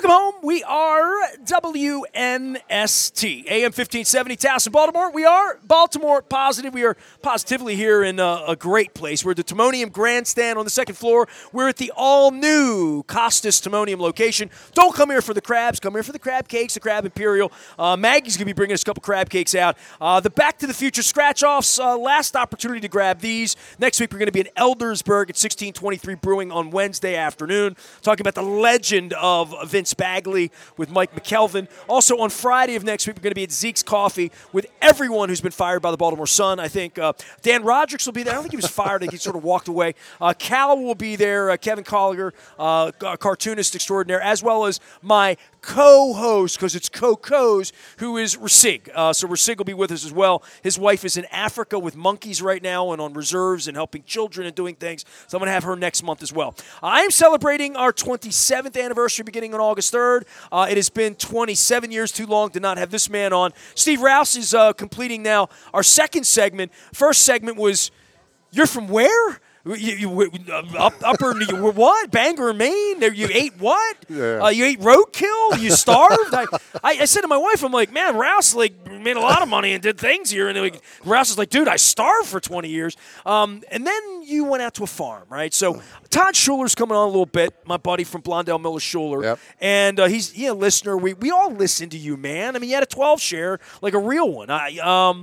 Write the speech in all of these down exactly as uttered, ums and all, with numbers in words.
Welcome home. We are W N S T, A M fifteen seventy, Towson, Baltimore. We are Baltimore Positive. We are positively here in a, a great place. We're at the Timonium Grandstand on the second floor. We're at the all-new Costas Timonium location. Don't come here for the crabs. Come here for the crab cakes, the Crab Imperial. Uh, Maggie's going to be bringing us a couple crab cakes out. Uh, the Back to the Future scratch-offs, uh, last opportunity to grab these. Next week, we're going to be in Eldersburg at sixteen twenty-three Brewing on Wednesday afternoon, talking about the legend of Vince Bagley with Mike McKelvin. Also on Friday of next week, we're going to be at Zeke's Coffee with everyone who's been fired by the Baltimore Sun. I think uh, Dan Roderick will be there. I don't think he was fired. I think he sort of walked away. Uh, Cal will be there. Uh, Kevin Collier, uh, cartoonist extraordinaire, as well as my co-host, because it's co-co's, who is Rasig. Uh, so Rasig will be with us as well. His wife is in Africa with monkeys right now and on reserves and helping children and doing things. So I'm going to have her next month as well. I am celebrating our twenty-seventh anniversary beginning on August third. Uh, it has been twenty-seven years too long to not have this man on. Steve Rouse is uh, completing now our second segment. First segment was, you're from where? You, you, up, upper, you, what? Bangor, Maine? You ate what? Yeah. Uh, you ate roadkill? You starved? I, I, I said to my wife, I'm like, man, Rouse like made a lot of money and did things here. And like, Rouse is like, dude, I starved for twenty years. Um, and then you went out to a farm, right? So Todd Schuler's coming on a little bit, my buddy from Blondell Miller Schuler. Yep. And uh, he's he a listener. We we all listen to you, man. I mean, you had a twelve share, like a real one. I um.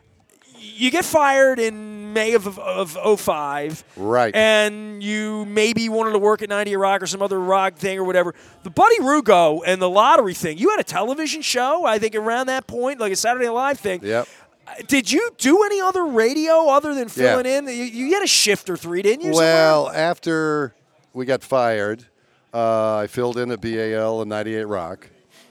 You get fired in May of of oh five. Right. And you maybe wanted to work at ninety Rock or some other rock thing or whatever. The Buddy Rugo and the lottery thing, you had a television show, I think, around that point, like a Saturday Night Live thing. Yep. Did you do any other radio other than filling Yeah. in? You, you had a shift or three, didn't you? Well, somewhere? after we got fired, uh, I filled in at B A L and ninety-eight Rock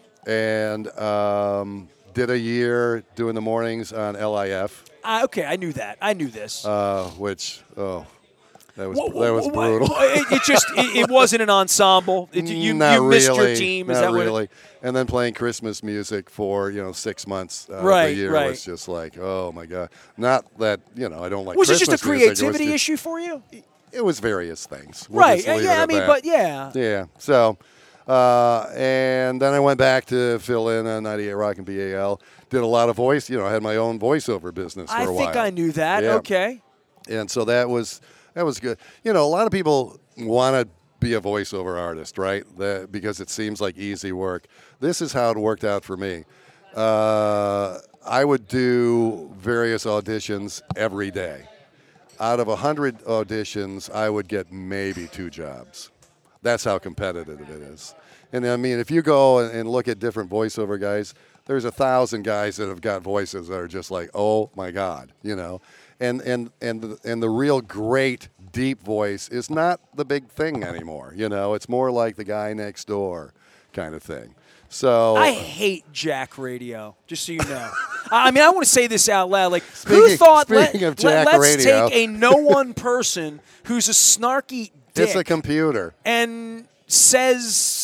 and um, did a year doing the mornings on L I F. Uh, okay, I knew that. I knew this. Uh, which, oh, that was What- that was what- brutal. It, it just it, it wasn't an ensemble. It, you Not you missed really, your team. Is not that what it- really. And then playing Christmas music for you know six months uh, Right, of the year right. was just like, oh my god. Not that you know I don't like. Was it Christmas just a music, it was creativity just- issue for you? It was various things. We'll Right. just Yeah, leave yeah it I at mean, that. but yeah. Yeah. So, uh, and then I went back to fill in on ninety-eight Rock and B A L. Did a lot of voice. You know, I had my own voiceover business for I a while. think I knew that. Yeah. Okay. And so that was that was good. You know, a lot of people want to be a voiceover artist, right? That, because it seems like easy work. This is how it worked out for me. Uh, I would do various auditions every day. Out of a hundred auditions, I would get maybe two jobs. That's how competitive it is. And I mean, if you go and, and look at different voiceover guys, there's a thousand guys that have got voices that are just like, oh my God, you know. And and and the, and the real great deep voice is not the big thing anymore. You know, it's more like the guy next door kind of thing. So I hate Jack Radio, just so you know. I mean, I want to say this out loud. Like, who Speaking- thought, let, speaking of Jack us Radio. take a no-one person who's a snarky dick it's a computer. and says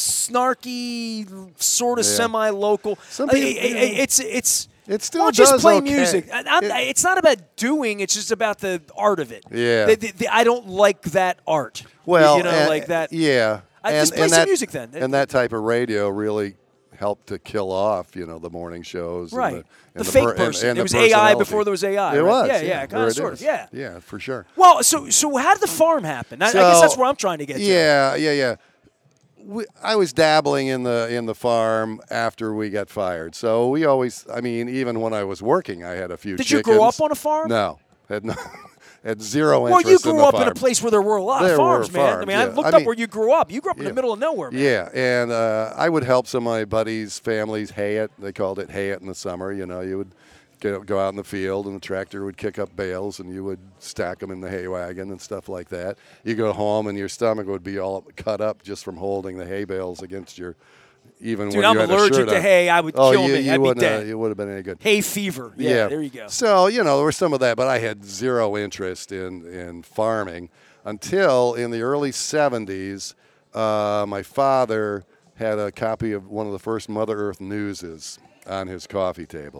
snarky, sort of Yeah. semi-local. Some I- people, I- you know, I- it's it's. It still Well, just does play okay. music. I- I'm- It- it's not about doing. It's just about the art of it. Yeah. The- the- the- I don't like that art. Well, you know, and- like that. Yeah. I- and, just play and some that, music then. And that type of radio really helped to kill off, you know, the morning shows. Right. And the, The and fake per- and- person. and It the was A I personality. before there was A I, It right? was. Yeah, yeah, kinda there it sort of, is. yeah. Yeah, for sure. Well, so so how did the farm happen? I, I guess that's where I'm trying to get to. Yeah, yeah, yeah. We, I was dabbling in the in the farm after we got fired. So we always, I mean, even when I was working, I had a few Did you chickens. grow up on a farm? No. Had no. Had zero Well, interest you in grew the up farm. in a place where there were a lot There of were farms, man. I farms, mean, I yeah. looked I up mean- where you grew up. You grew up in Yeah. the middle of nowhere, man. Yeah, and uh, I would help some of my buddies' families hay it. They called it hay it in the summer. You know, you would get, go out in the field, and the tractor would kick up bales, and you would stack them in the hay wagon and stuff like that. You go home, and your stomach would be all cut up just from holding the hay bales against your. Even Dude, when I'm you had a allergic shirt to on. hay. I would oh, kill you, me. You I'd be wouldn't, dead. Uh, you would have been any good. Hay fever. Yeah, there you go. So, you know, there was some of that, but I had zero interest in, in farming until in the early seventies, uh, my father had a copy of one of the first Mother Earth Newses on his coffee table.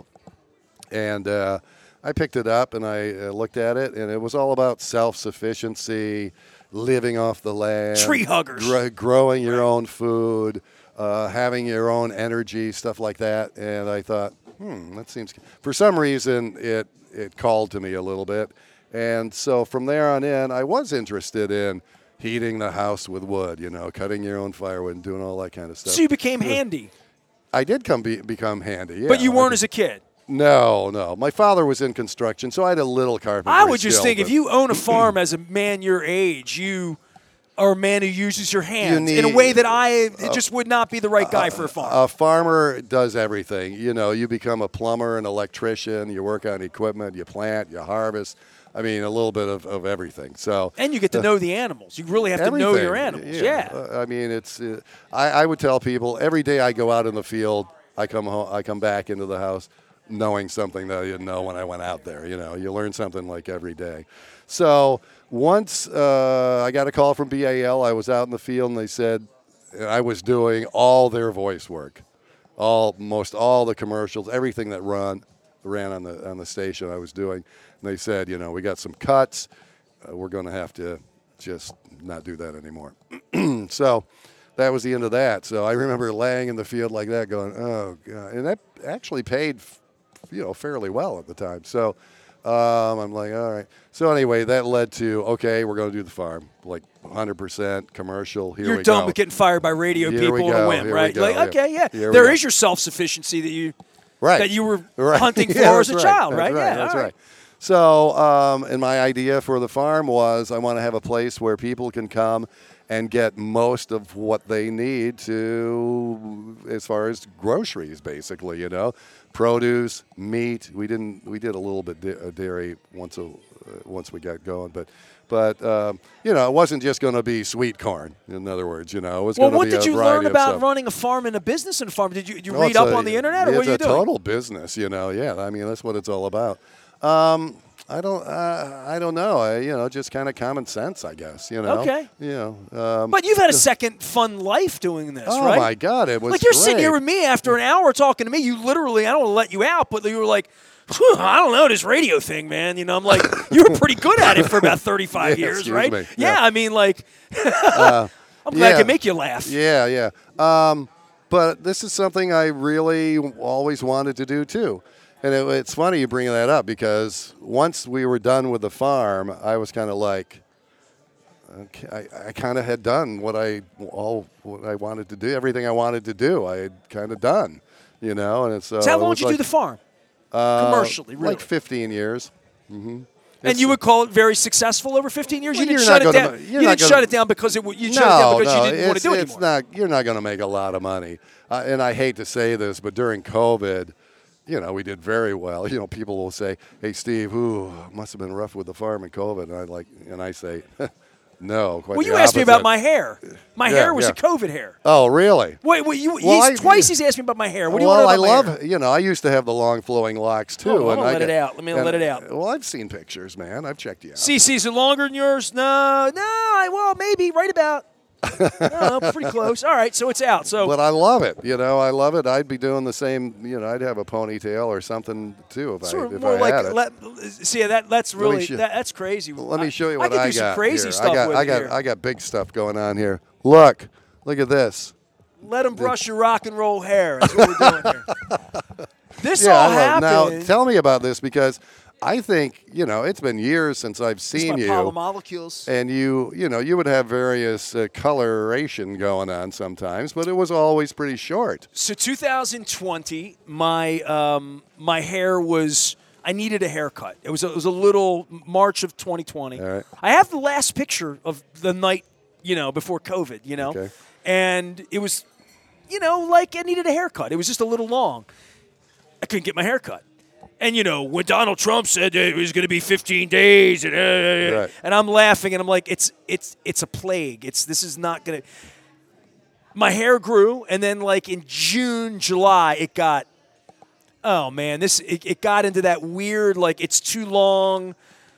And uh, I picked it up and I uh, looked at it, and it was all about self-sufficiency living off the land, Tree huggers. gr- growing your own food, uh, having your own energy, stuff like that. And I thought, hmm, that seems. For some reason, it it called to me a little bit, and so from there on in, I was interested in heating the house with wood, you know, cutting your own firewood and doing all that kind of stuff. So you became handy. I did come be, become handy, yeah. But you weren't I, as a kid. No, no. My father was in construction, so I had a little carpentry I would just skill, think but if you own a farm as a man your age, you are a man who uses your hands need- in a way that I it just would not be the right guy for a farm. a farmer does everything. You know, you become a plumber, an electrician, you work on equipment, you plant, you harvest. I mean, a little bit of, of everything. So and you get to know the animals. You really have everything. to know your animals. Yeah. Uh, I mean, it's. Uh, I, I would tell people every day I go out in the field, I come home, I come back into the house, knowing something that I didn't know when I went out there. You know, you learn something like every day. So once uh, I got a call from B A L, I was out in the field, and they said and I was doing all their voice work, all most all the commercials, everything that run ran on the on the station. I was doing. And they said, you know, we got some cuts. Uh, we're going to have to just not do that anymore. So that was the end of that. So I remember laying in the field like that, going, oh God, and that actually paid, you know, fairly well at the time. So um, I'm like, all right. So anyway, that led to okay, we're going to do the farm, like one hundred percent commercial. Here You're we done go. with getting fired by radio Here people we on a go. whim, Here we right? go. Like, Yeah. okay, yeah, Here we there go. is your self-sufficiency that you right. that you were right. hunting for yeah, as a right. child, that's right? right? Yeah, that's all right. So, um, and my idea for the farm was I want to have a place where people can come and get most of what they need to, as far as groceries, basically, you know, produce, meat. We didn't, we did a little bit da- dairy once a, uh, once we got going, but, but um, you know, it wasn't just going to be sweet corn. In other words, you know, it was Well, going to what be did a you variety learn of about stuff. running a farm and a business in a farm? Did you, you Oh, read it's up a- on the internet, or what it's are you a doing? total business, you know. Yeah, I mean that's what it's all about. Um, I don't, uh, I don't know. I, you know, just kind of common sense, I guess. You know. Okay. You know. Um, But you've had a second fun life doing this, oh right? my God, it was like you're great. sitting here with me after an hour talking to me. You literally, I don't want to let you out, but you were like, "Phew, I don't know this radio thing, man. You know, I'm like, you were pretty good at it for about thirty-five Yeah, years, excuse right? me. Yeah. Yeah. I mean, like, uh, I'm glad I yeah. can make you laugh. Yeah, yeah. Um, but this is something I really always wanted to do too. And it, it's funny you bring that up because once we were done with the farm, I was kind of like, okay, I, I kind of had done what I all what I wanted to do, everything I wanted to do. I had kind of done, you know. And it's uh, So how long it was did you like, do the farm? uh, Commercially, really? like fifteen years. Mm-hmm. And you would call it very successful over fifteen years? Well, You didn't you're shut not it gonna down. ma- You you're didn't not shut gonna- it down because it w- you no, shut it down because no, you didn't want to it's, do it it's anymore. not. You're not going to make a lot of money. Uh, and I hate to say this, but during COVID, you know, we did very well. You know, people will say, "Hey, Steve, ooh, must have been rough with the farm in COVID," and I like, and I say, "No." Quite Well, the you asked me about opposite. my hair. My Yeah, hair was yeah. a COVID hair. Oh, really? Wait, wait you, Well, he's, I- twice he's asked me about my hair. What do you well, want to know I about my love, hair? you know, I used to have the long flowing locks too. Oh, I'm and gonna I let it got- out. Let me and- let it out. Well, I've seen pictures, man. I've checked you out. C C's it longer than yours? No, no. I, well, maybe right about. I don't know, pretty close. All right, so it's out. So But I love it. You know, I love it. I'd be doing the same. You know, I'd have a ponytail or something too if sort I of if more I like had it. let, see that that's Let me really show- that, that's crazy. Let me show you I, what I I, could do got some crazy here. stuff I got, with I it got, here. I got big stuff going on here. Look, look at this. Let him brush your rock and roll hair. That's what we're doing here. This Yeah, all I love- happened. now tell me about this because I think you know it's been years since I've It's seen my you. polymolecules. And you, you know, you would have various uh, coloration going on sometimes, but it was always pretty short. So two thousand twenty, my um, my hair was. I needed a haircut. It was a, it was a little March of twenty twenty. All right. I have the last picture of the night, you know, before COVID. You know, Okay. and it was, you know, like I needed a haircut. It was just a little long. I couldn't get my hair cut. And, you know, when Donald Trump said it was going to be fifteen days, and, uh, Right. and I'm laughing, and I'm like, it's it's it's a plague. It's This is not going to – my hair grew, and then, like, in June, July, it got – oh, man, this it, it got into that weird, like, it's too long.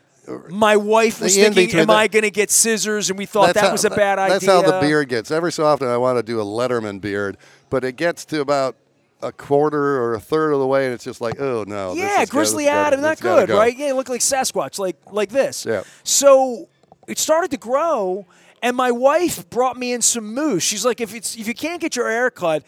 My wife was The in thinking, between, am that- I going to get scissors? And we thought that how- was a bad idea. That's how the beard gets. Every so often I want to do a Letterman beard, but it gets to about a quarter or a third of the way, and it's just like, oh, no. this Yeah, has gotta- Grizzly this gotta- Adam, not this gotta good, go. right? Yeah, you look like Sasquatch, like like this. Yeah. So it started to grow, and my wife brought me in some mousse. She's like, if it's if you can't get your hair cut,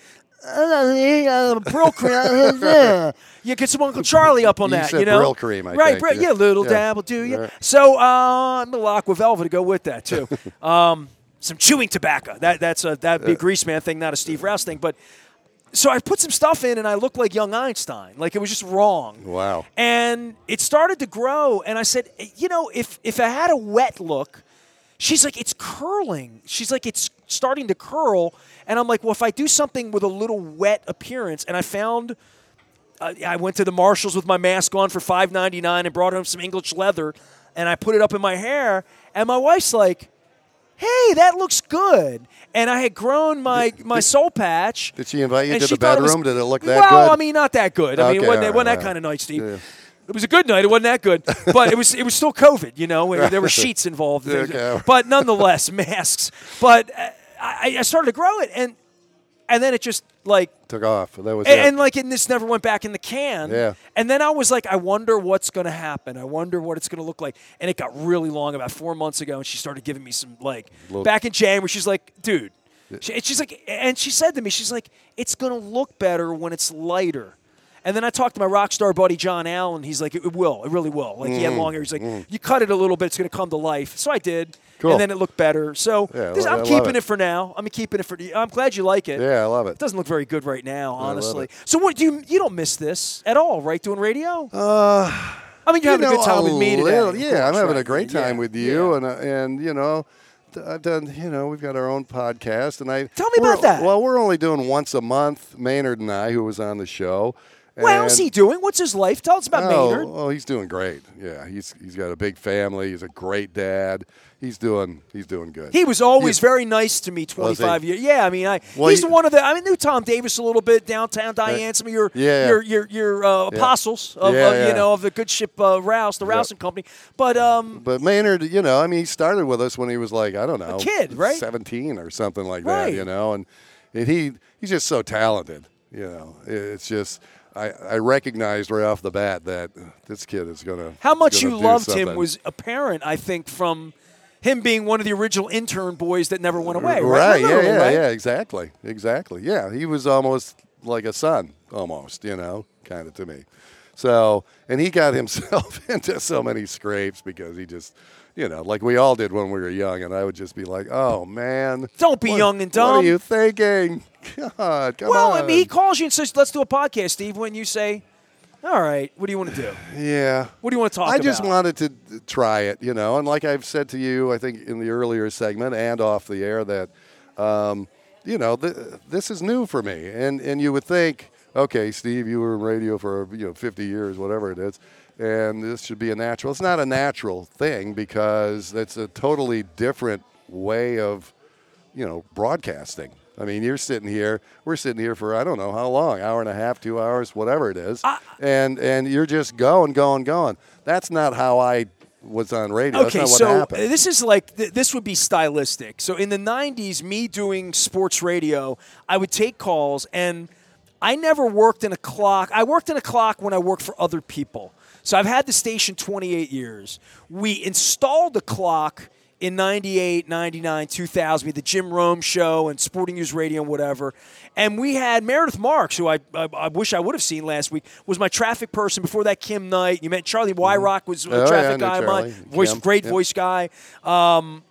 uh, Brill cream, you get some Uncle Charlie up on you that, said you know? Brill cream, I right, think. Brill, yeah, little yeah. dab will do, yeah. Right. So uh, I'm gonna Aqua Velva to go with that too. um, some chewing tobacco. That that's a that'd be a Grease Man thing, not a Steve Rouse thing, but. So I put some stuff in, and I looked like young Einstein. Like, it was just wrong. Wow. And it started to grow, and I said, you know, if if I had a wet look, she's like, it's curling. She's like, it's starting to curl. And I'm like, well, if I do something with a little wet appearance, and I found, uh, I went to the Marshalls with my mask on for five ninety-nine and brought home some English leather, and I put it up in my hair, and my wife's like, hey, that looks good. And I had grown my, my did, soul patch. Did she invite you and to she the thought it was- bedroom? Did it look that well, good? Well, I mean, not that good. I mean, Okay, it wasn't, all it wasn't right, that kind of night, Steve. Yeah. It was a good night. It wasn't that good. But it was it was still COVID, you know. and There were sheets involved. Okay. But nonetheless, masks. But uh, I, I started to grow it, and and then it just, like, Took off. That was and, it. and like, and this never went back in the can. Yeah. And then I was like, I wonder what's going to happen. I wonder what it's going to look like. And it got really long about four months ago, and she started giving me some, like, Little- back in January, she's like, dude. She, and she's like, and she said to me, she's like, it's going to look better when it's lighter. And then I talked to my rock star buddy, John Allen. He's like, it, it will. It really will. Like, Mm. he had long hair. He's like, you cut it a little bit, it's going to come to life. So I did. Cool. And then it looked better. So Yeah, this, I I'm love keeping it. it. for now. I'm keeping it for. I'm glad you like it. Yeah, I love it. It doesn't look very good right now, love honestly. it. So what do you you don't miss this at all, right? Doing radio? Uh, I mean, you're having you know, a good time with me today. little- of Yeah, I'm course, having a right? great time Yeah, with you, yeah. and uh, and you know, th- I've done. You know, we've got our own podcast, and I Tell me we're- about that. Well, we're only doing once a month. Maynard and I, who was on the show. Well, how's and- he doing? What's his life? Tell us about Oh, Maynard. oh, he's doing great. Yeah, he's he's got a big family. He's a great dad. He's doing he's doing good. He was always He's- very nice to me twenty-five years. Yeah, I mean, I Well, he's he- one of the. I mean, knew Tom Davis a little bit, downtown Diane, some of your yeah. your your, your uh, apostles of Yeah, uh, yeah. you know of the good ship uh, Rouse, the Yeah. Rouse and Company. But um, But Maynard, you know, I mean, he started with us when he was like, I don't know, kid, right? seventeen or something like Right. that, you know, and, and he he's just so talented, you know. It's just I, I recognized right off the bat that this kid is gonna. how much gonna you do loved something. him was apparent, I think, from him being one of the original intern boys that never went away. Right? Right, yeah, Literally, yeah, right? yeah, exactly, exactly. Yeah, he was almost like a son, almost, you know, kind of to me. So, and he got himself into so many scrapes because he just, you know, like we all did when we were young, and I would just be like, oh, man. Don't be what- young and What are dumb. you thinking? God, come Well, on. I mean, he calls you and says, "Let's do a podcast, Steve." When you say, "All right, what do you want to do? Yeah. What do you want to talk I about?" just wanted to try it, you know, and like I've said to you, I think in the earlier segment and off the air, that, um, you know, th- this is new for me. And and you would think, okay, Steve, you were in radio for, you know, fifty years, whatever it is, and this should be a natural. It's not a natural thing because it's a totally different way of, you know, broadcasting. I mean, you're sitting here, we're sitting here for, I don't know how long, hour and a half, two hours, whatever it is, I- and and you're just going, going, going. That's not how I was on radio. Okay, That's not so what uh, happened. this is like th- this would be stylistic. So in the nineties, me doing sports radio, I would take calls, and I never worked in a clock. I worked in a clock when I worked for other people. So I've had the station twenty-eight years. We installed the clock in ninety-eight, ninety-nine, two thousand, we had the Jim Rome show and Sporting News Radio and whatever. And we had Meredith Marks, who I, I, I wish I would have seen last week, was my traffic person. Before that, Kim Knight. You met Charlie Wyrock, was a Oh, yeah, I traffic know guy of Charlie. mine. Voice, Kim, great yeah. voice guy. Um,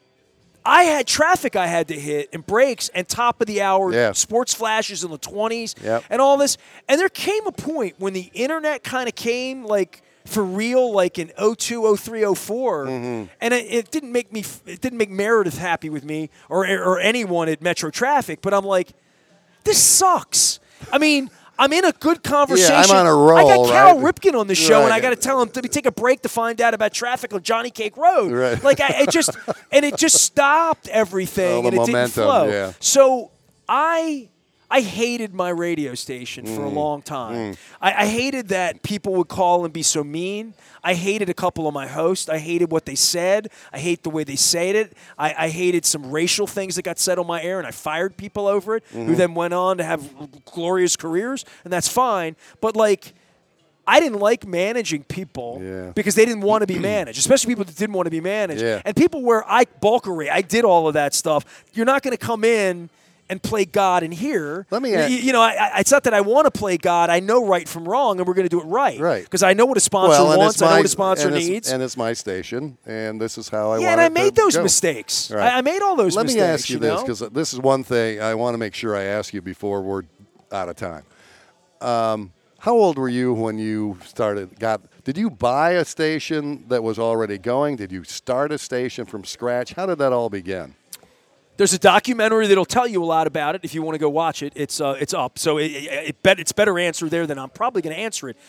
I had traffic I had to hit and breaks and top of the hour Yeah. sports flashes in the twenties Yep. and all this. And there came a point when the internet kind of came like for real, like in oh two, oh three, oh four, Mm-hmm. and it, it didn't make me, it didn't make Meredith happy with me or or anyone at Metro Traffic. But I'm like, this sucks. I mean. I'm in a good conversation. Yeah, I'm on a roll, I got Cal right? Ripken on the show, and Right. I got to tell him to take a break to find out about traffic on Johnny Cake Road. Right. Like I, it just, and it just stopped everything, All the and it didn't momentum, flow. yeah. So I, I hated my radio station for a Mm. long time. I, I hated that people would call and be so mean. I hated a couple of my hosts. I hated what they said. I hate the way they said it. I, I hated some racial things that got said on my air, and I fired people over it Mm-hmm. who then went on to have glorious careers, and that's fine. But, like, I didn't like managing people Yeah. because they didn't want to be managed, especially people that didn't want to be managed. Yeah. And people where I bulkery, I did all of that stuff. You're not going to come in and play God in here. Let me you, ask- you know, I, I, it's not that I want to play God. I know right from wrong, and we're going to do it right. Right. Because I know what a sponsor Well, and wants. it's I know my- what a sponsor and it's- needs. and it's my station, and this is how I yeah, want and I it made to those go. mistakes. Right. I, I made all those Let mistakes. me ask you, this, know? because this is one thing I want to make sure I ask you before we're out of time. Um, how old were you when you started? Got? Did you buy a station that was already going? Did you start a station from scratch? How did that all begin? There's a documentary that'll tell you a lot about it. If you want to go watch it, it's uh, it's up. So it, it, it bet, it's better answer there than I'm probably going to answer it.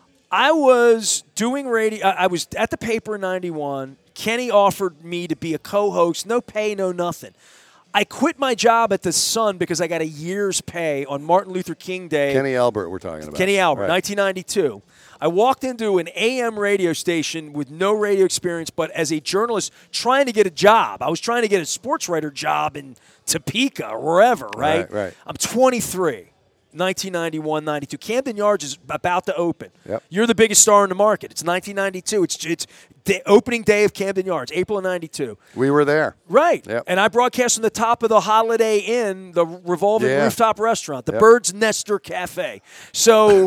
I was doing radio. I I was at the paper in ninety-one. Kenny offered me to be a co-host, no pay, no nothing. I quit my job at the Sun because I got a year's pay on Martin Luther King Day. Kenny Albert, we're talking about. Kenny Albert, Right. nineteen ninety-two. I walked into an A M radio station with no radio experience, but as a journalist trying to get a job. I was trying to get a sports writer job in Topeka or wherever, right? Right, right. I'm twenty-three, nineteen ninety-one, ninety-two. Camden Yards is about to open. Yep. You're the biggest star in the market. It's nineteen ninety-two. It's it's the opening day of Camden Yards, April of ninety-two. We were there. Right. Yep. And I broadcast from the top of the Holiday Inn, the revolving Yeah. rooftop restaurant, the Yep. Bird's Nester Cafe. So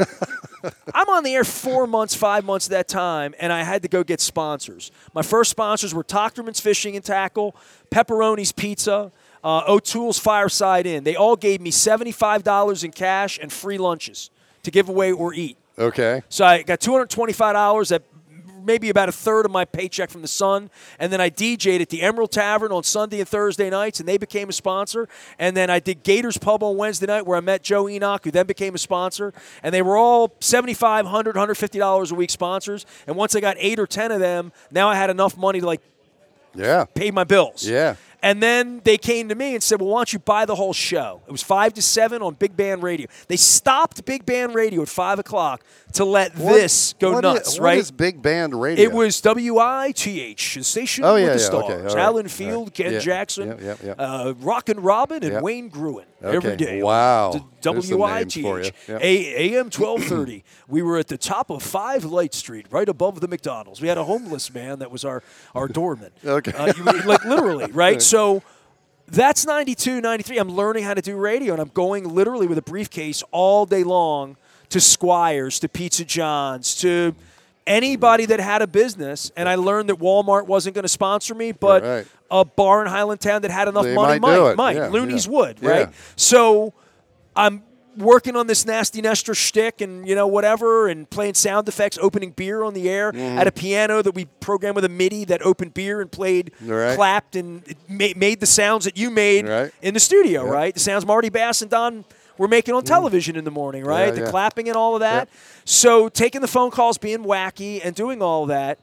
I'm on the air four months, five months at that time, and I had to go get sponsors. My first sponsors were Tochterman's Fishing and Tackle, Pepperoni's Pizza, uh, O'Toole's Fireside Inn. They all gave me seventy-five dollars in cash and free lunches to give away or eat. Okay. So I got two hundred twenty-five dollars at maybe about a third of my paycheck from the Sun. And then I D J'd at the Emerald Tavern on Sunday and Thursday nights, and they became a sponsor. And then I did Gators Pub on Wednesday night where I met Joe Enoch, who then became a sponsor. And they were all seventy-five dollars, one hundred dollars, one hundred fifty dollars a week sponsors. And once I got eight or ten of them, now I had enough money to, like, Yeah. pay my bills. Yeah. And then they came to me and said, well, why don't you buy the whole show? It was five to seven on Big Band Radio. They stopped Big Band Radio at five o'clock to let What- this go what nuts, is, right? What is Big Band Radio? It was W I T H, the station Oh, with yeah, the yeah, stars. okay, all right, Alan all Field, right. Ken Yeah, Jackson, yeah, yeah, yeah. Uh, Rockin' Robin, and Yeah. Wayne Gruen Okay, every day. wow. on There's some W I names T for you. H, Yeah. A M twelve thirty. We were at the top of five Light Street, right above the McDonald's. We had a homeless man that was our, our doorman. Okay. Uh, you- like literally, right? So that's ninety-two, ninety-three. I'm learning how to do radio, and I'm going literally with a briefcase all day long to Squires, to Pizza John's, to anybody that had a business. And I learned that Walmart wasn't going to sponsor me, but Right. a bar in Highlandtown that had enough They money might do might. it. might. Yeah, Looney's yeah. would, Yeah. right? So I'm working on this nasty Nestor shtick and, you know, whatever, and playing sound effects, opening beer on the air Mm-hmm. at a piano that we programmed with a MIDI that opened beer and played, Right. clapped, and it ma- made the sounds that you made Right. in the studio, Yeah. right? The sounds Marty Bass and Don were making on television in the morning, right? Yeah, the yeah. clapping and all of that. So taking the phone calls, being wacky, and doing all of that.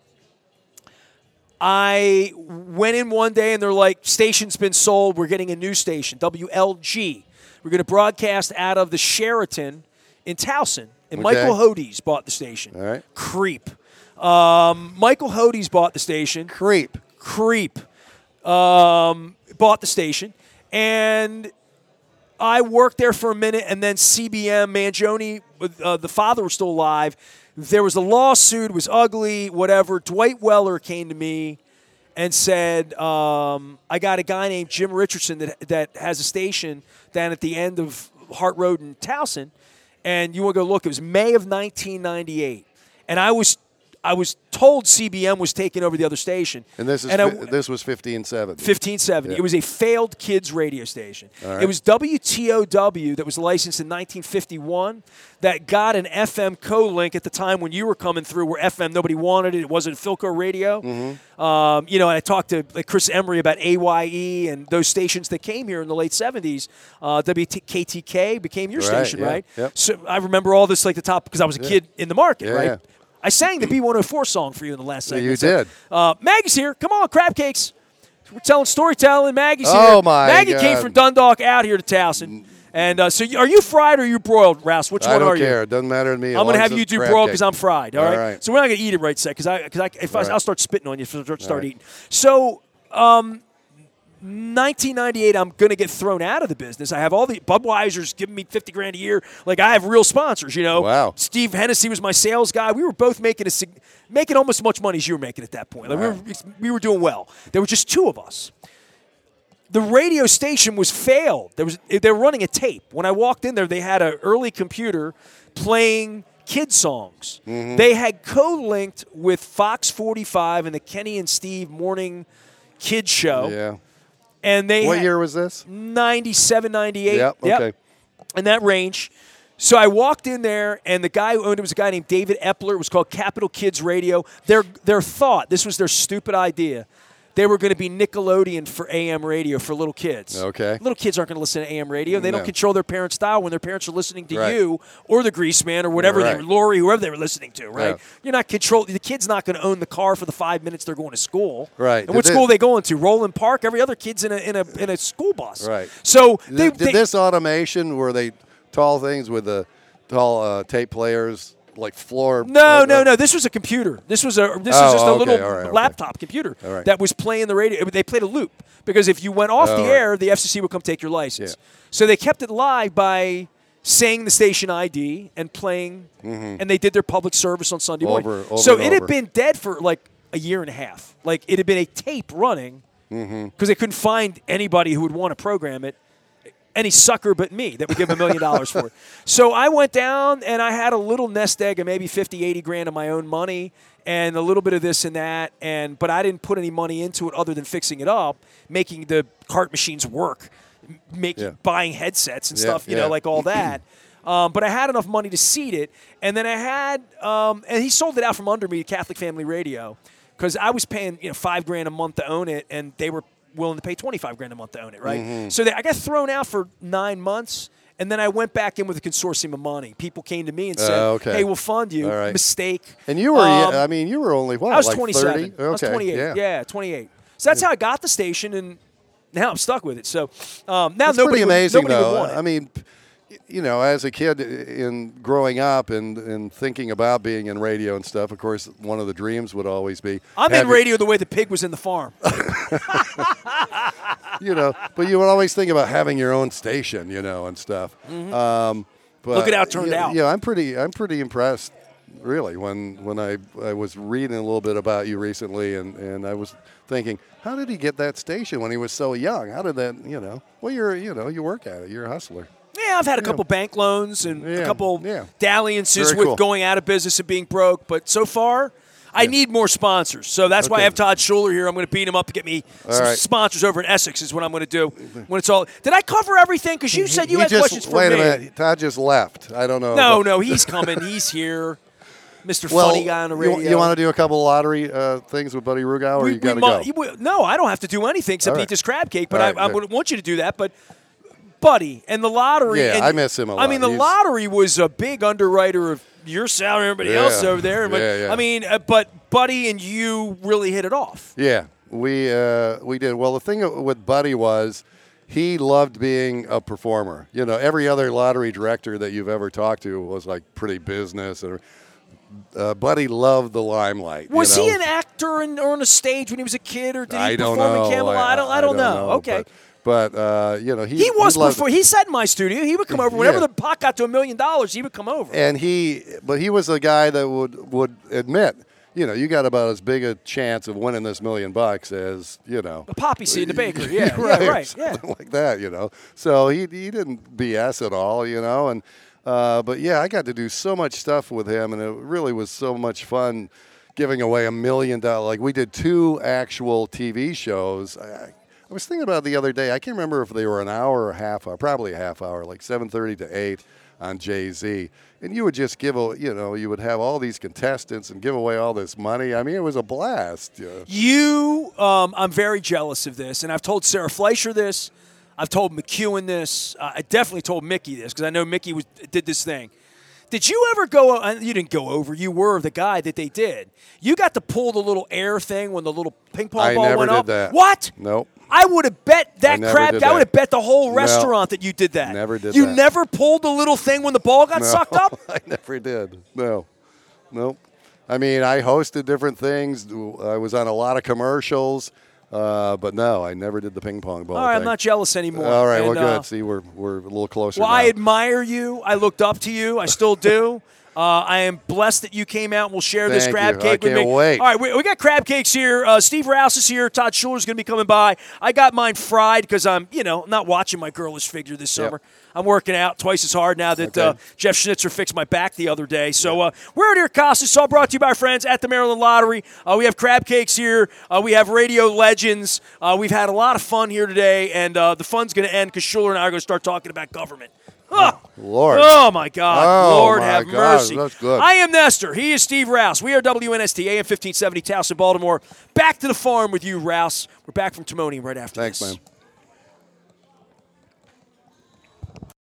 I went in one day and they're like, station's been sold. We're getting a new station, W L G. We're going to broadcast out of the Sheraton in Towson. And Okay. Michael Hodes bought the station. All right. Creep. Um, Michael Hodes bought the station. Creep. Creep. Um, bought the station. And I worked there for a minute, and then C B M, Mangione, uh, the father was still alive. There was a lawsuit. It was ugly, whatever. Dwight Weller came to me and said, um, I got a guy named Jim Richardson that, that has a station down at the end of Hart Road in Towson, and you want to go look. It was May of nineteen ninety-eight. And I was I was told C B M was taking over the other station. And this is and I, fi- this was fifteen seventy. fifteen seventy. Yeah. It was a failed kids radio station. All right. It was W T O W that was licensed in nineteen fifty-one that got an F M co-link at the time when you were coming through where F M, nobody wanted it. It wasn't Philco radio. Mm-hmm. Um, you know, and I talked to like, Chris Emery about A Y E and those stations that came here in the late seventies. Uh, W K T K became your Right, station, yeah, right? yep. So I remember all this like the top because I was a kid in the market, Yeah, right? yeah. I sang the B one oh four song for you in the last segment. You So, did. Uh, Maggie's here. Come on, crab cakes. We're telling storytelling. Maggie's Oh, here. my Maggie came God. from Dundalk out here to Towson. And uh, so, you, are you fried or are you broiled, Rouse? Which I one don't are care. you? It doesn't matter to me. I'm going to have you do broiled because I'm fried. All All right? right. So we're not going to eat it right sec because I because I if I, All right. I'll start spitting on you if I start, start right. eating. So um, nineteen ninety-eight, I'm going to get thrown out of the business. I have all the Budweiser's giving me fifty grand a year. Like, I have real sponsors, you know. Wow. Steve Hennessy was my sales guy. We were both making a making almost as much money as you were making at that point. Like, wow. we, were, we were doing well. There were just two of us. The radio station was failed. There was they were running a tape. When I walked in there, they had an early computer playing kid songs. Mm-hmm. They had co-linked with Fox forty-five and the Kenny and Steve morning kid show. Yeah. And they what had year was this? ninety-seven, ninety-eight. Yep, okay. Yep. In that range. So I walked in there, and the guy who owned it was a guy named David Epler. It was called Capital Kids Radio. Their their thought, this was their stupid idea, they were going to be Nickelodeon for A M radio for little kids. Okay. Little kids aren't going to listen to A M radio. They No. don't control their parents' style when their parents are listening to Right. you or the Grease Man or whatever Right. they were, Lori, whoever they were listening to, right? Yeah. You're not control. The kid's not going to own the car for the five minutes they're going to school. Right. And Did what they- school are they going to? Roland Park. Every other kid's in a in a in a school bus. Right. So they, Did, did they this automation, were they tall things with the tall uh, tape players, like floor? No, uh, no, no. This was a computer. This was a this Oh, was just a okay. little All right, okay. laptop computer All right. that was playing the radio. They played a loop because if you went off Oh, the right. air, the F C C would come take your license. Yeah. So they kept it live by saying the station I D and playing, and they did their public service on Sunday morning. Over- over so and it had over. been dead for like a year and a half. Like it had been a tape running because Mm-hmm. they couldn't find anybody who would want to program it. Any sucker but me that would give a million dollars for it. So I went down and I had a little nest egg of maybe fifty, eighty grand of my own money and a little bit of this and that. And but I didn't put any money into it other than fixing it up, making the cart machines work, making Yeah. buying headsets and Yeah, stuff, you yeah. know, like all that. Um, but I had enough money to seed it. And then I had, um, and he sold it out from under me, Catholic Family Radio, because I was paying, you know, five grand a month to own it, and they were willing to pay twenty-five grand a month to own it, right? Mm-hmm. So they, I got thrown out for nine months, and then I went back in with a consortium of money. People came to me and said, Oh, okay. hey, we'll fund you. All right. Mistake. And you were, Um, I mean, you were only, what, I was like twenty-seven. thirty? Okay. I was twenty-eight. Yeah. Yeah, twenty-eight. So that's how I got the station, and now I'm stuck with it. So um, now It's nobody, pretty would, amazing, nobody would though. want it. I mean, you know, as a kid in growing up and, and thinking about being in radio and stuff, of course, one of the dreams would always be. I'm in having- radio the way the pig was in the farm. You know, but you would always think about having your own station, you know, and stuff. Um, but Look at how it turned yeah, out. Yeah, I'm pretty, I'm pretty impressed, really. When when I, I was reading a little bit about you recently, and, and I was thinking, how did he get that station when he was so young? How did that, you know? Well, you're, you know, you work at it. You're a hustler. Yeah, I've had a couple bank loans and a Yeah, couple yeah. dalliances Very with cool. going out of business and being broke, but so far, I need more sponsors. So that's why I Okay. have Todd Schuler here. I'm going to beat him up to get me some right. sponsors over in Essex is what I'm going to do when it's all. Did I cover everything? Because you said you He had just, questions for wait me. a minute. Todd just left. I don't know. No, but- no, he's coming. He's here. Mister Well, Funny Guy on the radio. You, you want to do a couple lottery uh, things with Buddy Rugow, or We- you we got to mu- go? you- we- no, I don't have to do anything except All right. eat this crab cake, but All right, I, I good. would want you to do that. But, Buddy, and the lottery. Yeah, and, I miss him a I mean, lot. the He's- lottery was a big underwriter of your salary and everybody Yeah. else over there. But, Yeah, yeah. I mean, uh, but Buddy and you really hit it off. Yeah, we uh, we did. Well, the thing with Buddy was he loved being a performer. You know, every other lottery director that you've ever talked to was like pretty business. And uh, Buddy loved the limelight. Was you know? he an actor in, or on a stage when he was a kid, or did he I don't perform know. in Camelot? I, don't. I don't, know. Okay. But, but uh, you know, he He was loved- before. He sat in my studio. He would come over whenever Yeah. the pot got to a million dollars. He would come over. And he, but he was a guy that would would admit, you know, you got about as big a chance of winning this million bucks as, you know, a poppy seed in the baker. Yeah, right, yeah, or right. Yeah. something like that, you know. So he he didn't B S at all, you know. And uh, but yeah, I got to do so much stuff with him, and it really was so much fun giving away a million dollars. Like we did two actual T V shows. I, I was thinking about it the other day. I can't remember if they were an hour or a half hour, probably a half hour, like seven thirty to eight on Jay Z. And you would just give, a, you know, you would have all these contestants and give away all this money. I mean, it was a blast. Yeah. You, um, I'm very jealous of this, and I've told Sarah Fleischer this. I've told McEwen this. Uh, I definitely told Mickey this because I know Mickey was, did this thing. Did you ever go? Uh, you didn't go over. You were the guy that they did. You got to pull the little air thing when the little ping pong I ball never went did up. that. What? Nope. I would have bet I that never crap. did I would have that. bet the whole No. restaurant that you did that. Never did you that. never pulled the little thing when the ball got No, sucked up? I never did. No. Nope. I mean, I hosted different things. I was on a lot of commercials. Uh, but no, I never did the ping pong ball. All right, thing. I'm not jealous anymore. All right, And, well, good. uh, See, we're we're a little closer. Well, now. I admire you. I looked up to you. I still do. Uh, I am blessed that you came out and will share this Thank crab you. cake I with can't me. wait. All right, we, we got crab cakes here. Uh, Steve Rouse is here. Todd Schuller's going to be coming by. I got mine fried because I'm, you know, not watching my girlish figure this Yep. summer. I'm working out twice as hard now that Okay. uh, Jeff Schnitzer fixed my back the other day. So uh, we're out here at Casa. It's all brought to you by our friends at the Maryland Lottery. Uh, we have crab cakes here. Uh, we have radio legends. Uh, we've had a lot of fun here today, and uh, the fun's going to end because Schuller and I are going to start talking about government. Oh, Lord. Oh, my God. Oh, Lord my have God. mercy. That's good. I am Nestor. He is Steve Rouse. We are W N S T, A M fifteen seventy, Towson, Baltimore. Back to the farm with you, Rouse. We're back from Timonium right after Thanks, this. man.